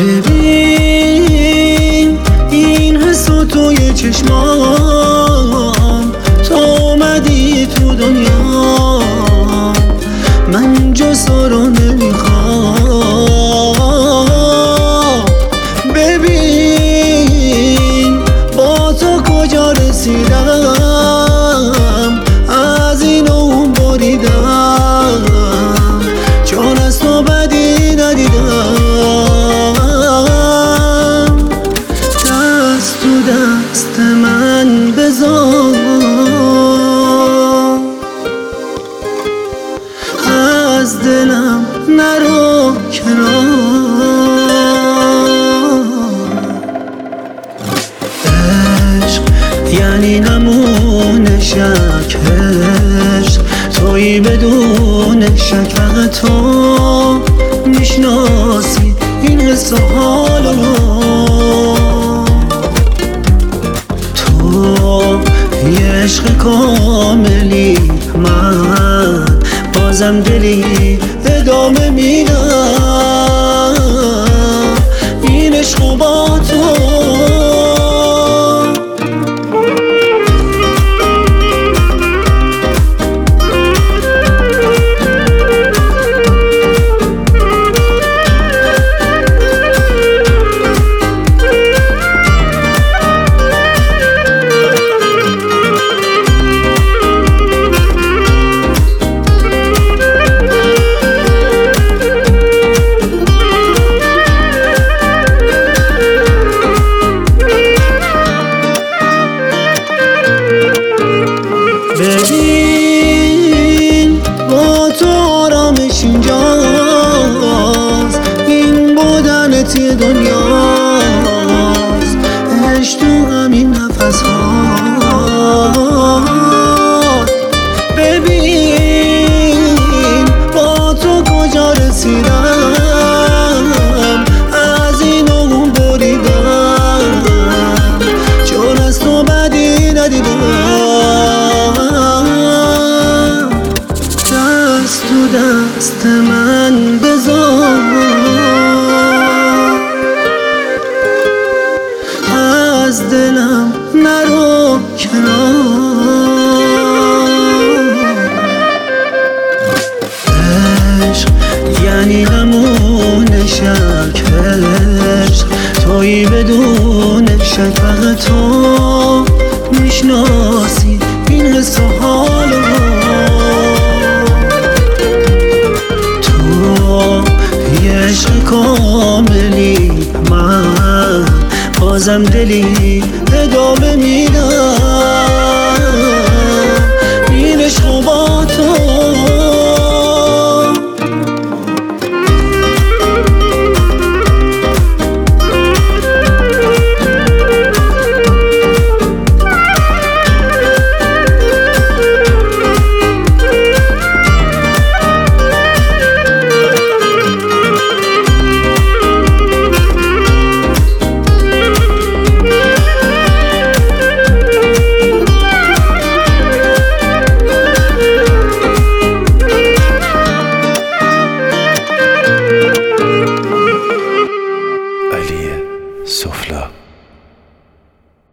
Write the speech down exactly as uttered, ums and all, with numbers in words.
ببین این حسو توی چشمام، تو اومدی تو دنیا، من جز تو رو نمیخوام. ببین با تو کجا رسیدم، از این و اون بریدم، چون از تو بدی ندیدم. دست تو دست من بذار، از دلم نرو کنار. عشق یعنی نمونه شک، عشق تویی بدون شک، فقط تو میشناسی این حس و حال رو. تو یه عشق کاملی، من بازم دلی ادامه میدم این عشق با تو. ببین با تو آرامش اینجاست، این بودنت یه دنیاست، عشق تو همین نفس هاست. ببین با تو کجا رسیدم، از این و اون بریدم، چون از تو بدی ندیدم. دست تو دست من بذار، از دلم نرو کنار. عشق یعنی نمونه شک، عشق تویی بدون شک، فقط تو میشناسی این حس و حال رو. عشق کاملی، من بازم دلی ادامه میدم این عشق با تو. علی سفلا.